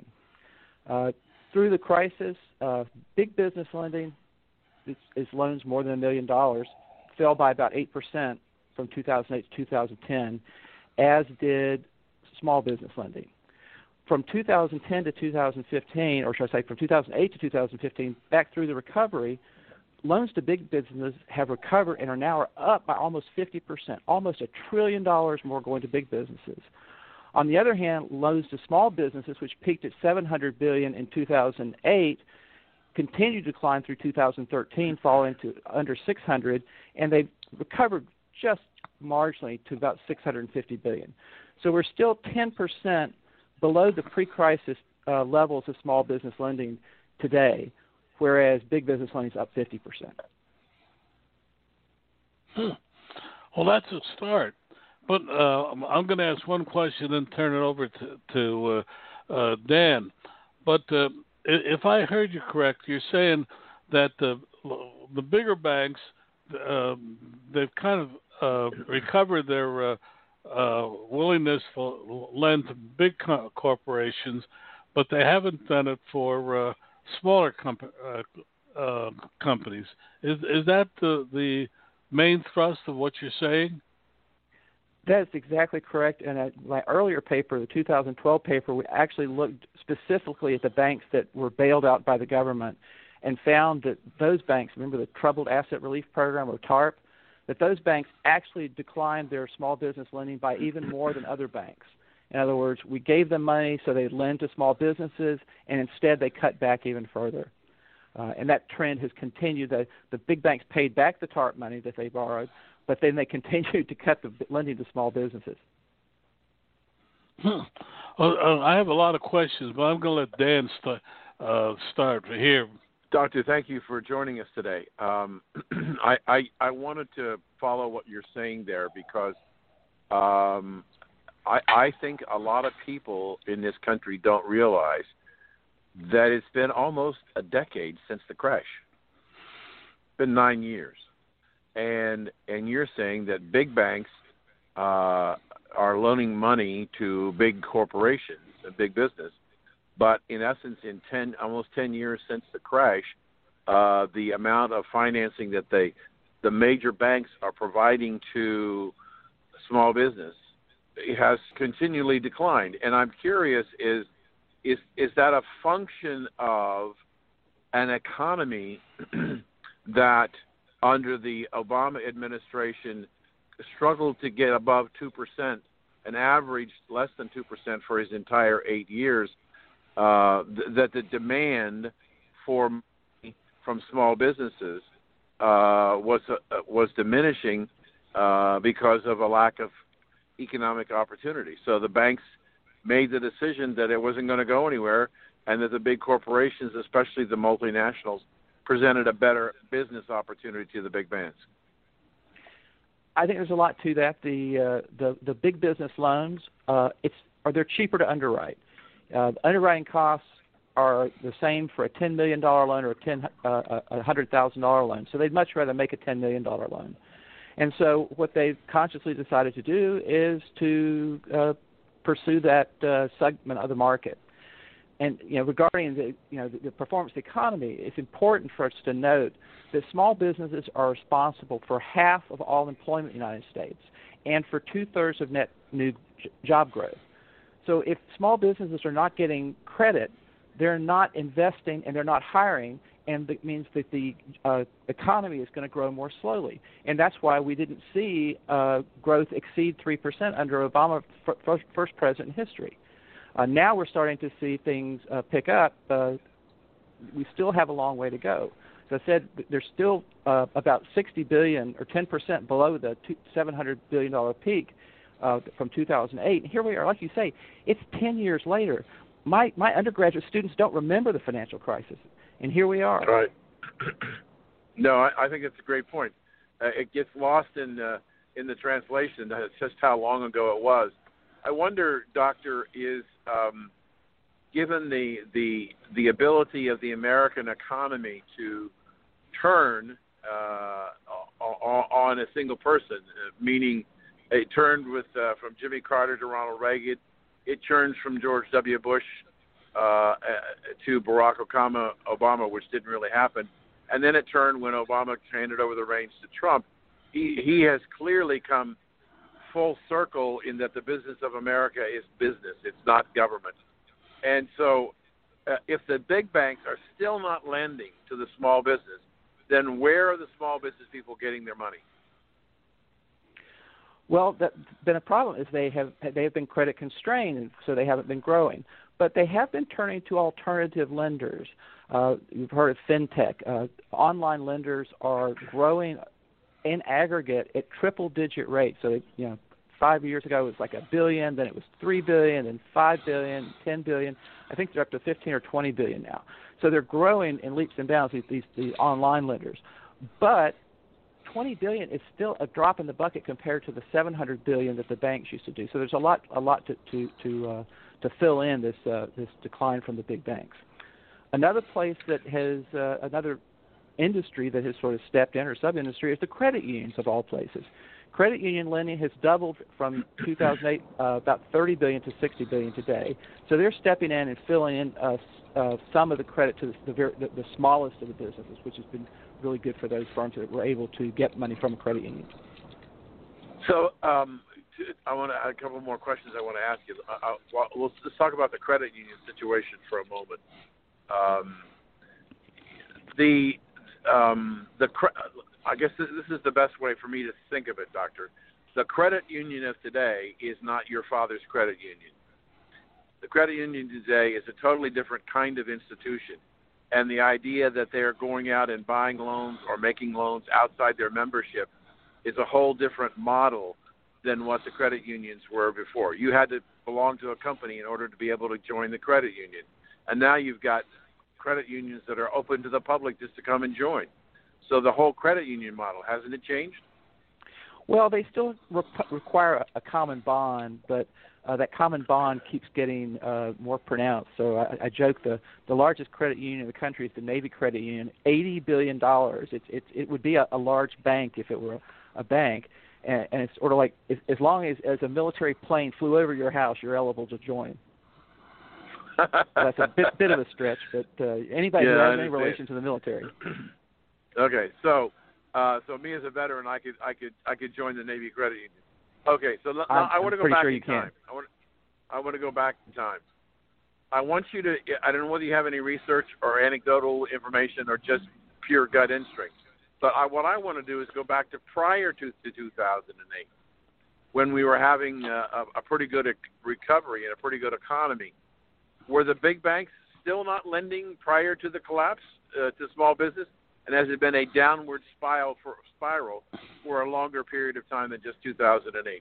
Uh, through the crisis, uh, big business lending, is, is loans more than a million dollars, fell by about eight percent from two thousand eight to two thousand ten, as did small business lending. From two thousand ten to two thousand fifteen, or should I say from two thousand eight to two thousand fifteen, back through the recovery, loans to big businesses have recovered and are now are up by almost fifty percent, almost a trillion dollars more going to big businesses. On the other hand, loans to small businesses, which peaked at seven hundred billion dollars in two thousand eight, continued to decline through two thousand thirteen, falling to under six hundred, and they've recovered just marginally to about six hundred fifty billion dollars. So we're still ten percent below the pre-crisis uh, levels of small business lending today, whereas big business lending is up fifty percent. Hmm. Well, that's a start. But uh, I'm going to ask one question and turn it over to, to uh, uh, Dan. But uh, if I heard you correct, you're saying that the the bigger banks, uh, they've kind of uh, recovered their uh, uh, willingness to lend to big co- corporations, but they haven't done it for uh, smaller comp- uh, uh, companies. Is is that the the main thrust of what you're saying? That is exactly correct. And uh, my earlier paper, the two thousand twelve paper, we actually looked specifically at the banks that were bailed out by the government and found that those banks, remember the Troubled Asset Relief Program, or TARP, that those banks actually declined their small business lending by even more than other banks. In other words, we gave them money so they'd lend to small businesses, and instead they cut back even further. Uh, and that trend has continued. The, the big banks paid back the TARP money that they borrowed, but then they continued to cut the lending to small businesses. Hmm. Well, uh, I have a lot of questions, but I'm going to let Dan st- uh, start here. Doctor, thank you for joining us today. Um, I, I I wanted to follow what you're saying there because um, I, I think a lot of people in this country don't realize that it's been almost a decade since the crash. It's been nine years. And and you're saying that big banks uh, are loaning money to big corporations, a big business, but in essence, in ten almost ten years since the crash, uh, the amount of financing that they, the major banks are providing to small business, has continually declined. And I'm curious, is is is that a function of an economy that under the Obama administration struggled to get above two percent and averaged less than two percent for his entire eight years, uh, th- that the demand for money from small businesses uh, was uh, was diminishing uh, because of a lack of economic opportunity. So the banks made the decision that it wasn't going to go anywhere, and that the big corporations, especially the multinationals, presented a better business opportunity to the big banks. I think there's a lot to that. The uh, the the big business loans, uh, it's are they're cheaper to underwrite. Uh, underwriting costs are the same for a ten million dollar loan or a ten uh, a hundred thousand dollar loan. So they'd much rather make a ten million dollar loan. And so what they've consciously decided to do is to uh, pursue that uh, segment of the market. And you know, regarding the you know the, the performance of the economy, it's important for us to note that small businesses are responsible for half of all employment in the United States and for two-thirds of net new j- job growth. So if small businesses are not getting credit, they're not investing and they're not hiring, and that means that the uh, economy is going to grow more slowly. And that's why we didn't see uh, growth exceed three percent under Obama, f- first, first president in history. Uh, now we're starting to see things uh, pick up. Uh, we still have a long way to go. As I said, there's still uh, about sixty billion dollars or ten percent below the seven hundred billion dollars peak uh, from two thousand eight. And here we are, like you say, it's ten years later. My my undergraduate students don't remember the financial crisis, and here we are. Right. No, I, I think it's a great point. Uh, it gets lost in uh, in the translation. That's just how long ago it was. I wonder, Doctor, is um, given the the the ability of the American economy to turn uh, on a single person, meaning it turned with uh, from Jimmy Carter to Ronald Reagan, it turns from George W. Bush uh, to Barack Obama, Obama, which didn't really happen, and then it turned when Obama handed over the reins to Trump. He he has clearly come full circle in that the business of America is business. It's not government. And so uh, if the big banks are still not lending to the small business, then where are the small business people getting their money? Well, that's been a problem is they have they have been credit constrained, and so they haven't been growing. But they have been turning to alternative lenders. Uh, you've heard of fintech. Uh, online lenders are growing in aggregate at triple-digit rates. So, you know, five years ago it was like a billion, then it was three billion, then five billion, ten billion. I think they're up to fifteen or twenty billion now. So they're growing in leaps and bounds. These these, these online lenders, but twenty billion dollars is still a drop in the bucket compared to the seven hundred billion dollars that the banks used to do. So there's a lot, a lot to to to, uh, to fill in this uh, this decline from the big banks. Another place that has uh, another industry that has sort of stepped in, or sub-industry, is the credit unions of all places. Credit union lending has doubled from two thousand eight, uh, about thirty billion dollars to sixty billion dollars today. So they're stepping in and filling in uh, uh, some of the credit to the, the, very, the, the smallest of the businesses, which has been really good for those firms that were able to get money from a credit union. So um, I want to add a couple more questions I want to ask you. Uh, well, let's, let's talk about the credit union situation for a moment. Um, the um, the I guess this, this is the best way for me to think of it, Doctor. The credit union of today is not your father's credit union. The credit union today is a totally different kind of institution. And the idea that they're going out and buying loans or making loans outside their membership is a whole different model than what the credit unions were before. You had to belong to a company in order to be able to join the credit union. And now you've got credit unions that are open to the public just to come and join. So the whole credit union model, hasn't it changed? Well, they still re- require a, a common bond, but uh, that common bond keeps getting uh, more pronounced. So I, I joke the, the largest credit union in the country is the Navy Credit Union, eighty billion dollars. It's, it's, it would be a, a large bank if it were a, a bank, and, and it's sort of like if, as long as, as a military plane flew over your house, you're eligible to join. That's a bit, bit of a stretch, but uh, anybody yeah, who has any relation to the military. Okay, so uh, so me as a veteran, I could I could I could join the Navy Credit Union. Okay, so l- I want to go back sure in time. Can. I want I want to go back in time. I want you to. I don't know whether you have any research or anecdotal information or just pure gut instinct. But I, what I want to do is go back to prior to, to two thousand eight, when we were having a, a pretty good recovery and a pretty good economy. Were the big banks still not lending prior to the collapse uh, to small business? And has it been a downward spiral for, spiral for a longer period of time than just two thousand eight?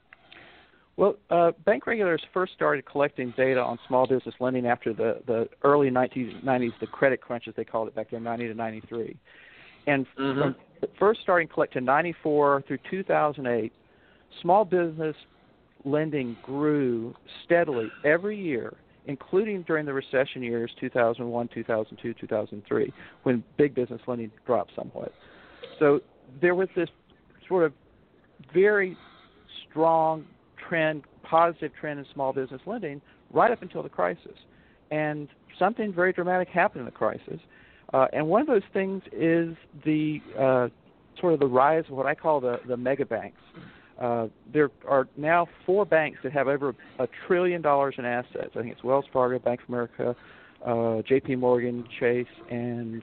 Well, uh, bank regulators first started collecting data on small business lending after the, the early nineteen nineties, the credit crunch, as they called it back then, ninety to ninety-three. And mm-hmm. from first starting to collect in ninety-four through two thousand eight, small business lending grew steadily every year, including during the recession years, two thousand one, two thousand two, two thousand three, when big business lending dropped somewhat. So there was this sort of very strong trend, positive trend in small business lending right up until the crisis. And something very dramatic happened in the crisis. Uh, and one of those things is the uh, sort of the rise of what I call the, the mega banks. Uh, there are now four banks that have over a trillion dollars in assets. I think it's Wells Fargo, Bank of America, uh, J P Morgan, Chase, and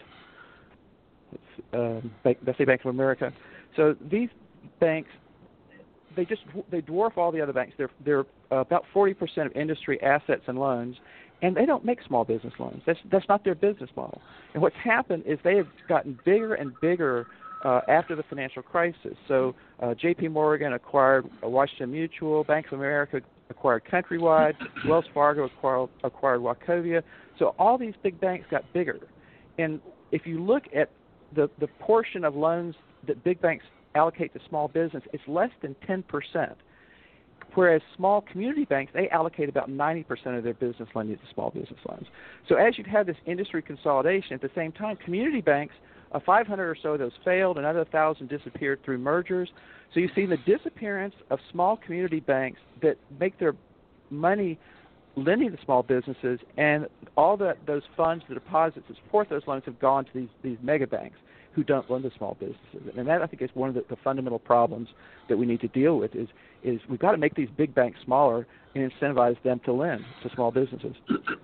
uh, Bank, let's say Bank of America. So these banks, they just they dwarf all the other banks. They're they're uh, about forty percent of industry assets and loans, and they don't make small business loans. That's that's not their business model. And what's happened is they have gotten bigger and bigger Uh, after the financial crisis. So uh, J P Morgan acquired Washington Mutual, Bank of America acquired Countrywide, Wells Fargo acquired, acquired Wachovia. So all these big banks got bigger. And if you look at the, the portion of loans that big banks allocate to small business, it's less than ten percent. Whereas small community banks, they allocate about ninety percent of their business lending to small business loans. So as you've had this industry consolidation, at the same time, community banks, Uh, five hundred or so of those failed, another one thousand disappeared through mergers. So you see the disappearance of small community banks that make their money lending to small businesses, and all the, those funds, the deposits that support those loans have gone to these, these mega banks who don't lend to small businesses. And that, I think, is one of the, the fundamental problems that we need to deal with is, is we've got to make these big banks smaller and incentivize them to lend to small businesses.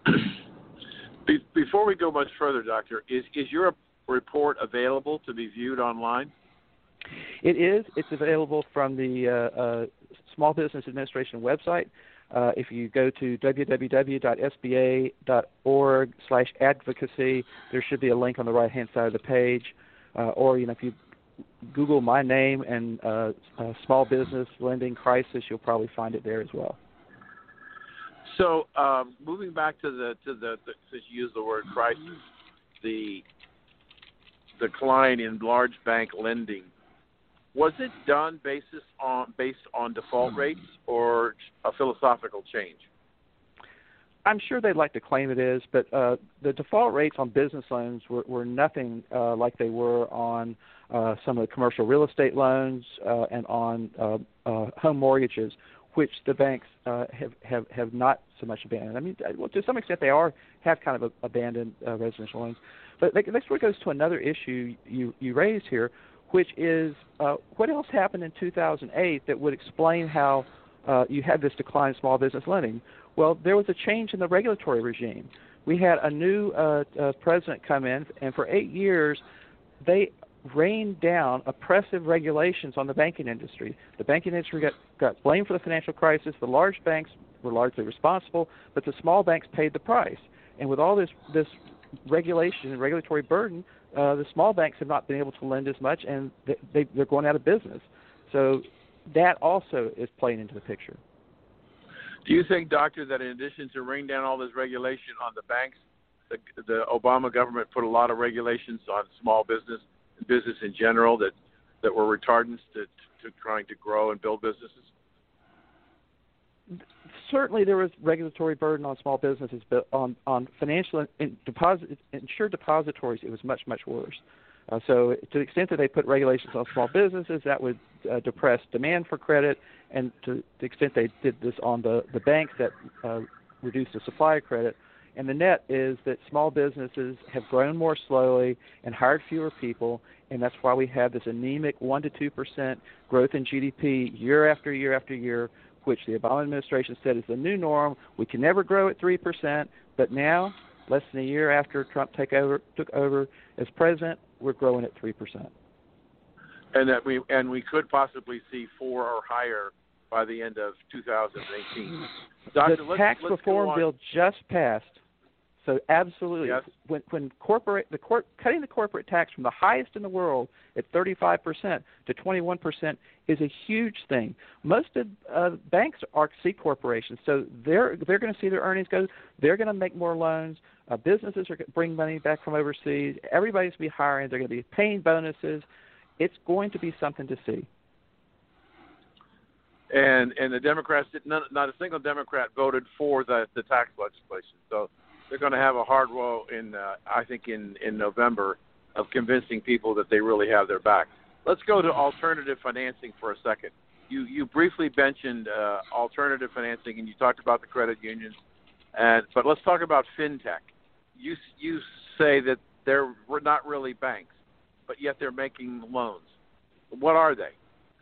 Before we go much further, Doctor, is, is your report available to be viewed online? It is. It's available from the uh, uh, Small Business Administration website. Uh, if you go to w w w dot s b a dot org slash advocacy, there should be a link on the right-hand side of the page. Uh, or, you know, if you Google my name and uh, uh, small business lending crisis, you'll probably find it there as well. So, um, moving back to the to the, the since you used the word crisis, the decline in large bank lending Was it done basis on based on default rates or a philosophical change? I'm sure they'd like to claim it is, but uh, the default rates on business loans were, were nothing uh, like they were on uh, some of the commercial real estate loans uh, and on uh, uh, home mortgages, which the banks uh, have, have, have not so much abandoned. I mean, well, to some extent they are have kind of abandoned uh, residential loans. But that sort of goes to another issue you, you raised here, which is uh, what else happened in two thousand eight that would explain how uh, you had this decline in small business lending? Well, there was a change in the regulatory regime. We had a new uh, uh, president come in, and for eight years, they rained down oppressive regulations on the banking industry. The banking industry got, got blamed for the financial crisis. The large banks were largely responsible, but the small banks paid the price. And with all this, this regulation and regulatory burden, uh, the small banks have not been able to lend as much, and they, they, they're going out of business. So that also is playing into the picture. Do you think, Doctor, that in addition to rain down all this regulation on the banks, the, the Obama government put a lot of regulations on small business and business in general that, that were retardants to, to trying to grow and build businesses? Certainly there was regulatory burden on small businesses, but on, on financial in deposit, insured depositories, it was much, much worse. Uh, so to the extent that they put regulations on small businesses, that would uh, depress demand for credit, and to the extent they did this on the, the banks, that uh, reduced the supply of credit. And the net is that small businesses have grown more slowly and hired fewer people, and that's why we have this anemic one to two percent growth in G D P year after year after year, which the Obama administration said is the new norm. We can never grow at three percent, but now, less than a year after Trump take over, took over as president, we're growing at three percent. And that we and we could possibly see four or higher by the end of two thousand eighteen. Doctor, the let's, tax let's reform bill just passed, so absolutely. Yes. When when corporate the cor- cutting the corporate tax from the highest in the world at thirty-five percent to twenty-one percent is a huge thing. Most of uh, banks are C corporations, so they're they're going to see their earnings go. They're going to make more loans. Uh, businesses are going to bring money back from overseas. Everybody's going to be hiring. They're going to be paying bonuses. It's going to be something to see. And and the Democrats, none, not a single Democrat voted for the, the tax legislation. So they're going to have a hard row in, uh, I think, in, in November of convincing people that they really have their back. Let's go to alternative financing for a second. You you briefly mentioned uh, alternative financing, and you talked about the credit unions. And but let's talk about fintech. You you say that they're not really banks, but yet they're making loans. What are they?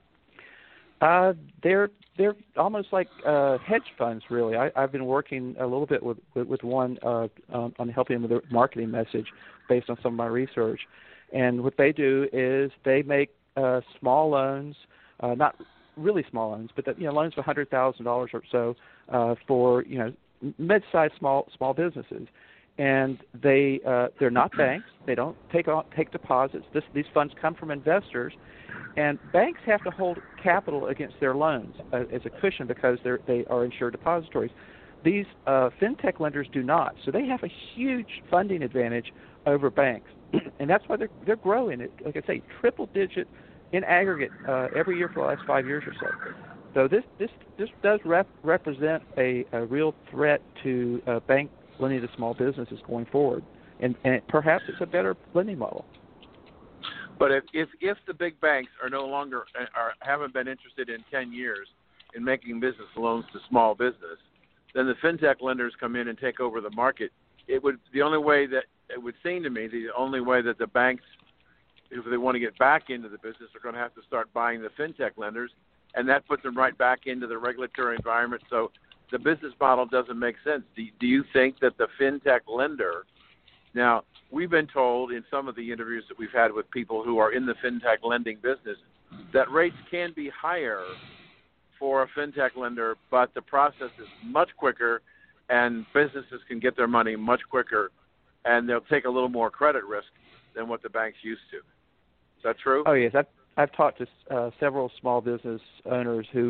Uh, they're they're almost like uh, hedge funds, really. I, I've been working a little bit with with, with one uh, um, on helping with their marketing message based on some of my research. And what they do is they make uh, small loans, uh, not really small loans, but that, you know, loans of one hundred thousand dollars or so uh, for you know mid-sized small small businesses. And they uh, they're not banks. They don't take on, take deposits. This, these funds come from investors, and banks have to hold capital against their loans uh, as a cushion because they're they are insured depositories. These uh, fintech lenders do not, so they have a huge funding advantage over banks, and that's why they're they're growing it. Like I say, triple digit in aggregate uh, every year for the last five years or so. So this this this does rep- represent a, a real threat to uh, bank lending to small businesses going forward, and, and it, perhaps it's a better lending model. But if, if if the big banks are no longer are haven't been interested in ten years in making business loans to small business, then the fintech lenders come in and take over the market. It would the only way that it would seem to me the only way that the banks, if they want to get back into the business, are going to have to start buying the fintech lenders, and that puts them right back into the regulatory environment. So the business model doesn't make sense. Do, do you think that the fintech lender, now we've been told in some of the interviews that we've had with people who are in the fintech lending business that rates can be higher for a fintech lender, but the process is much quicker and businesses can get their money much quicker and they'll take a little more credit risk than what the banks used to. Is that true? Oh, yes. I've, I've talked to uh, several small business owners who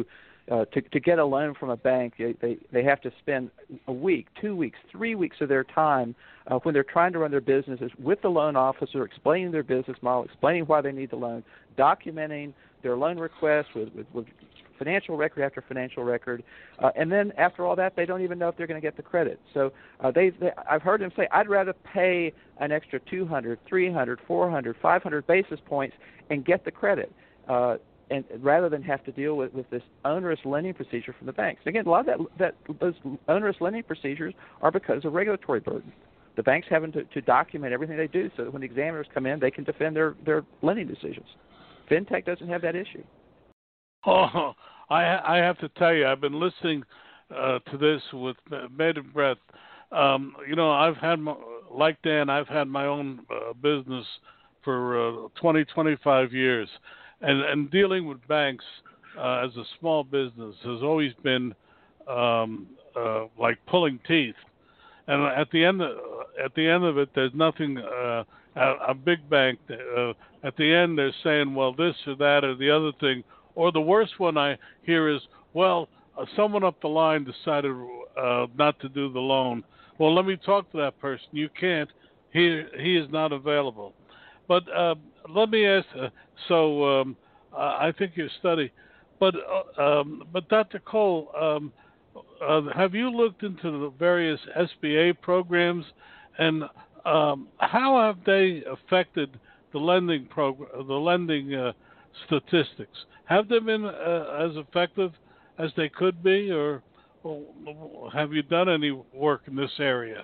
uh, to to get a loan from a bank, they, they they have to spend a week, two weeks, three weeks of their time uh, when they're trying to run their businesses with the loan officer, explaining their business model, explaining why they need the loan, documenting their loan request with, with, with financial record after financial record, uh, and then after all that, they don't even know if they're going to get the credit. So uh, they, they, I've heard them say, I'd rather pay an extra two hundred, three hundred, four hundred, five hundred basis points and get the credit, uh, and rather than have to deal with, with this onerous lending procedure from the banks. Again, a lot of that, that those onerous lending procedures are because of regulatory burden. The banks having to, to document everything they do so that when the examiners come in, they can defend their, their lending decisions. FinTech doesn't have that issue. Oh, I I have to tell you, I've been listening uh, to this with bated breath. Um, you know, I've had, my, like Dan, I've had my own uh, business for uh, twenty, twenty-five years. And, and dealing with banks uh, as a small business has always been um, uh, like pulling teeth. And at the end of, at the end of it, there's nothing. Uh, a, a big bank uh, at the end, they're saying, well, this or that or the other thing. Or the worst one I hear is, well, uh, someone up the line decided uh, not to do the loan. Well, let me talk to that person. You can't. He he is not available. But uh, let me ask. Uh, so um, uh, I think your study, but uh, um, but Doctor Cole, um, uh, have you looked into the various S B A programs, and um, how have they affected the lending program, the lending uh, statistics? Have they been uh, as effective as they could be, or, or have you done any work in this area?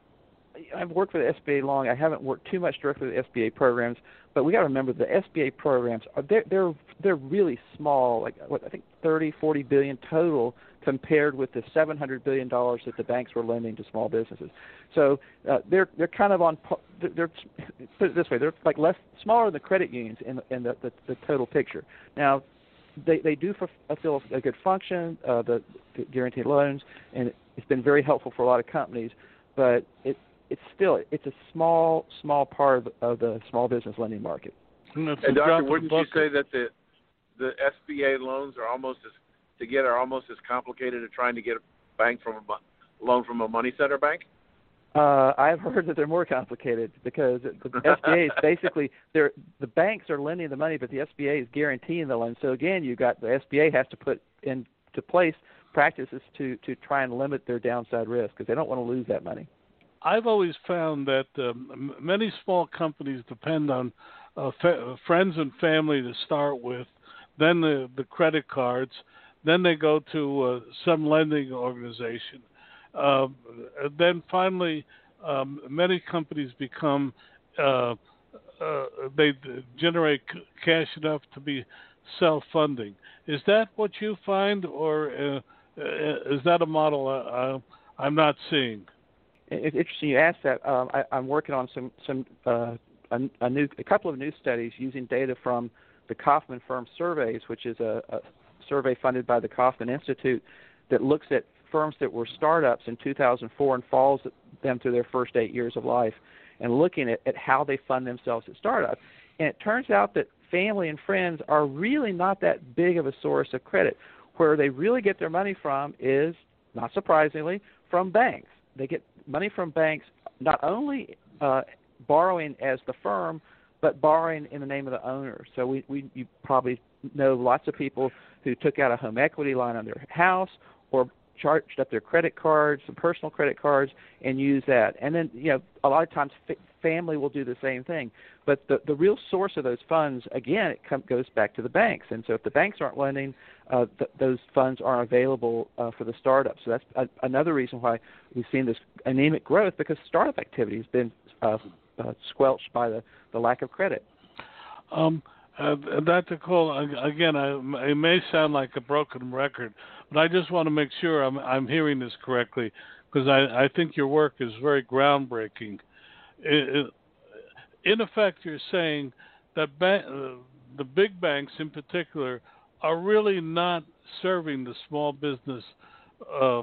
I've worked with the S B A long. I haven't worked too much directly with the S B A programs, but we got to remember the S B A programs are they're they're, they're really small. Like what I think thirty, forty billion total compared with the seven hundred billion dollars that the banks were lending to small businesses. So uh, they're they're kind of on. They're, they're put it this way: they're like less smaller than the credit unions in in the the, the total picture. Now, they they do fulfill a good function, uh, the, the guaranteed loans, and it's been very helpful for a lot of companies. But it it's still it's a small small part of the, of the small business lending market. And, and Doctor, wouldn't you say that the the S B A loans are almost as to get are almost as complicated as trying to get a bank from a loan from a money center bank? Uh, I've heard that they're more complicated because the S B A is basically they're the banks are lending the money, but the S B A is guaranteeing the loan. So again, you got the S B A has to put into place practices to to try and limit their downside risk because they don't want to lose that money. I've always found that um, many small companies depend on uh, fa- friends and family to start with, then the, the credit cards, then they go to uh, some lending organization. Uh, then finally, um, many companies become, uh, uh, they generate c- cash enough to be self-funding. Is that what you find, or uh, is that a model uh, I'm not seeing? It's interesting you asked that. Um, I, I'm working on some some uh, a, a new a couple of new studies using data from the Kauffman Firm surveys, which is a, a survey funded by the Kauffman Institute that looks at firms that were startups in two thousand four and follows them through their first eight years of life, and looking at, at how they fund themselves at startup. And it turns out that family and friends are really not that big of a source of credit. Where they really get their money from is, not surprisingly, from banks. They get money from banks not only uh, borrowing as the firm, but borrowing in the name of the owner. So we, we you probably know lots of people who took out a home equity line on their house or charged up their credit cards, some personal credit cards, and use that. And then, you know, a lot of times fa- family will do the same thing. But the, the real source of those funds, again, it com- goes back to the banks. And so if the banks aren't lending, uh, th- those funds aren't available uh, for the startups. So that's a- another reason why we've seen this anemic growth, because startup activity has been uh, uh, squelched by the, the lack of credit. Um, uh, Doctor Cole, again, I, it may sound like a broken record, but I just want to make sure I'm, I'm hearing this correctly, because I, I think your work is very groundbreaking. It, it, in effect, you're saying that ba- uh, the big banks in particular are really not serving the small business uh,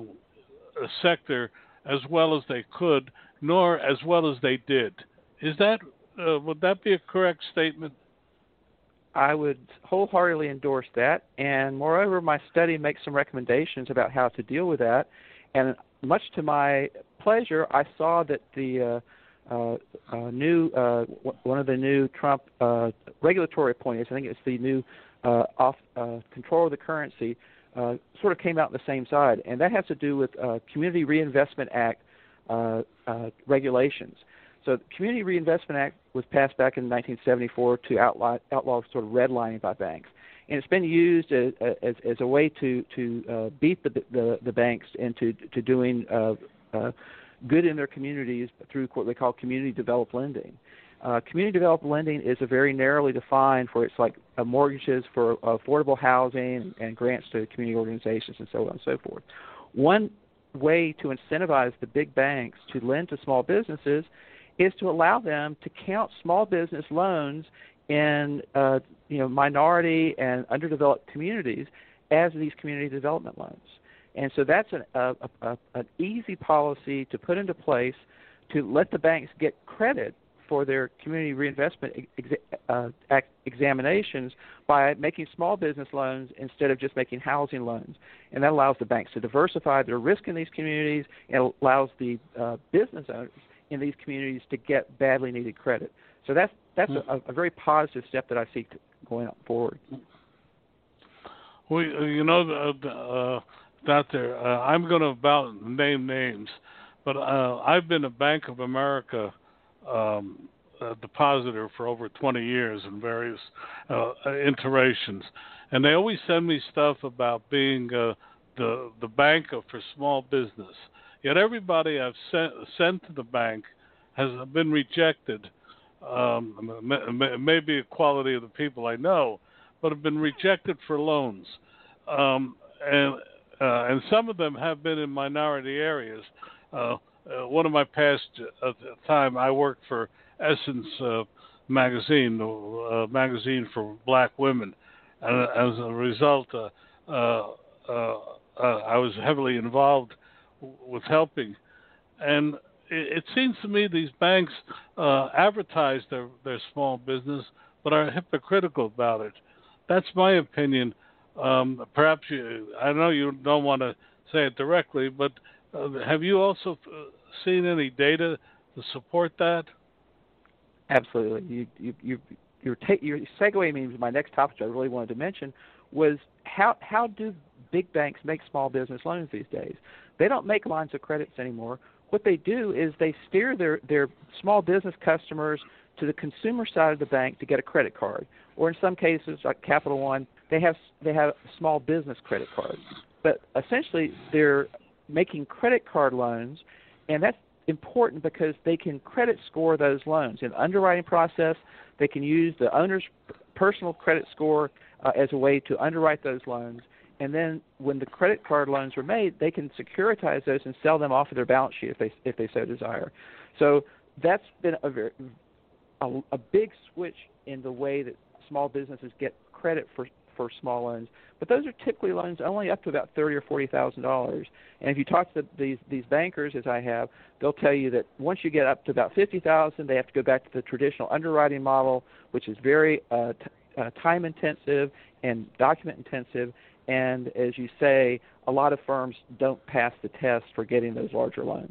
sector as well as they could, nor as well as they did. Is that uh, would that be a correct statement? I would wholeheartedly endorse that. And moreover, my study makes some recommendations about how to deal with that. And much to my pleasure, I saw that the uh, uh, uh, new uh, one of the new Trump uh, regulatory appointees, I think it's the new uh, off uh, control of the currency, uh, sort of came out on the same side, and that has to do with uh, Community Reinvestment Act uh, uh, regulations. So the Community Reinvestment Act was passed back in nineteen seventy-four to outlaw, outlaw sort of redlining by banks. And it's been used as, as, as a way to, to uh, beat the, the, the banks into to doing uh, uh, good in their communities through what they call community developed lending. Uh, community developed lending is a very narrowly defined for it's like uh, mortgages for affordable housing and grants to community organizations and so on and so forth. One way to incentivize the big banks to lend to small businesses is to allow them to count small business loans in uh, you know minority and underdeveloped communities as these community development loans. And so that's an, a, a, an easy policy to put into place to let the banks get credit for their community reinvestment ex, uh, examinations by making small business loans instead of just making housing loans. And that allows the banks to diversify their risk in these communities and allows the uh, business owners in these communities to get badly needed credit. So that's that's a, a very positive step that I see going forward. Well, you know, uh, Doctor, uh, I'm going to about name names, but uh, I've been a Bank of America um, uh, depositor for over twenty years in various uh, iterations, and they always send me stuff about being uh, the the bank for small business. Yet everybody I've sent, sent to the bank has been rejected. Um, maybe a quality of the people I know, but have been rejected for loans. Um, and uh, and some of them have been in minority areas. Uh, uh, one of my past uh, time, I worked for Essence uh, magazine, the uh, magazine for black women. And as a result, uh, uh, uh, uh, I was heavily involved with helping. And it, it seems to me these banks uh, advertise their, their small business, but are hypocritical about it. That's my opinion. Um, perhaps you, I know you don't want to say it directly, but uh, have you also uh, seen any data to support that? Absolutely. You, you, you, your, ta- your segue me to my next topic I really wanted to mention was how how do big banks make small business loans these days? They don't make lines of credits anymore. What they do is they steer their, their small business customers to the consumer side of the bank to get a credit card, or in some cases, like Capital One, they have they have small business credit cards. But essentially, they're making credit card loans, and that's important because they can credit score those loans. In the underwriting process, they can use the owner's personal credit score uh, as a way to underwrite those loans. And then when the credit card loans are made, they can securitize those and sell them off of their balance sheet if they if they so desire. So that's been a very a, a big switch in the way that small businesses get credit for, for small loans. But those are typically loans only up to about thirty or forty thousand dollars. And if you talk to these these bankers, as I have, they'll tell you that once you get up to about fifty thousand, they have to go back to the traditional underwriting model, which is very uh, t- uh, time intensive and document intensive. And as you say, a lot of firms don't pass the test for getting those larger loans.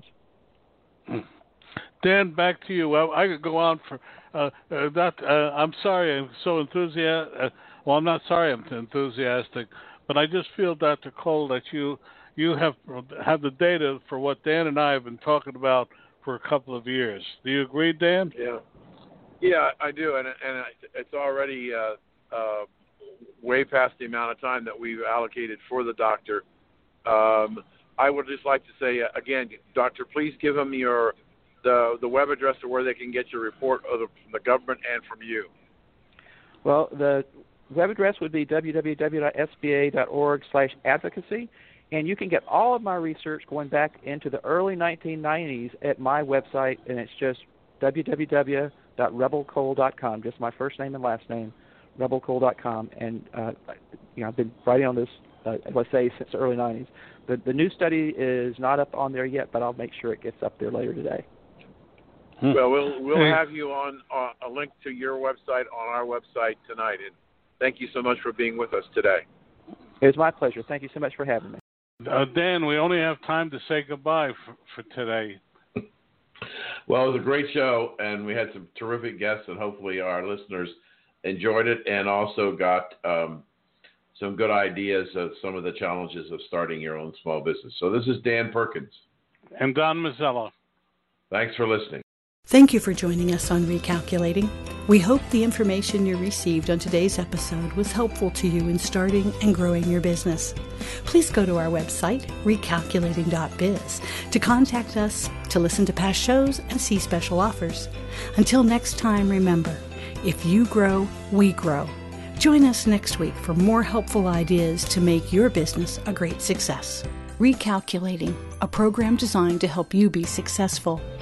Dan, back to you. I, I could go on for uh, uh, that. Uh, I'm sorry I'm so enthusiastic. Uh, well, I'm not sorry I'm enthusiastic, but I just feel, Doctor Cole, that you you have have the data for what Dan and I have been talking about for a couple of years. Do you agree, Dan? Yeah, yeah, I do, and and it's already uh, uh, way past the amount of time that we've allocated for the doctor. Um, I would just like to say uh, again, Doctor, please give them your the the web address to where they can get your report of the, from the government and from you. Well, the web address would be w w w dot s b a dot org slash advocacy, and you can get all of my research going back into the early nineteen nineties at my website, and it's just w w w dot rebel cole dot com, just my first name and last name, rebel cole dot com. And uh, you know, I've been writing on this, uh, let's say, since the early nineties. The, the new study is not up on there yet, but I'll make sure it gets up there later today. Well, we'll we'll have you on uh, a link to your website on our website tonight, and Thank you so much for being with us today. It was my pleasure. Thank you so much for having me. Uh, Dan, we only have time to say goodbye for, for today. Well, it was a great show, and we had some terrific guests, and hopefully our listeners enjoyed it and also got um, some good ideas of some of the challenges of starting your own small business. So this is Dan Perkins. And Don Mazzella. Thanks for listening. Thank you for joining us on Recalculating. We hope the information you received on today's episode was helpful to you in starting and growing your business. Please go to our website, recalculating dot biz, to contact us, to listen to past shows, and see special offers. Until next time, remember, if you grow, we grow. Join us next week for more helpful ideas to make your business a great success. Recalculating, a program designed to help you be successful.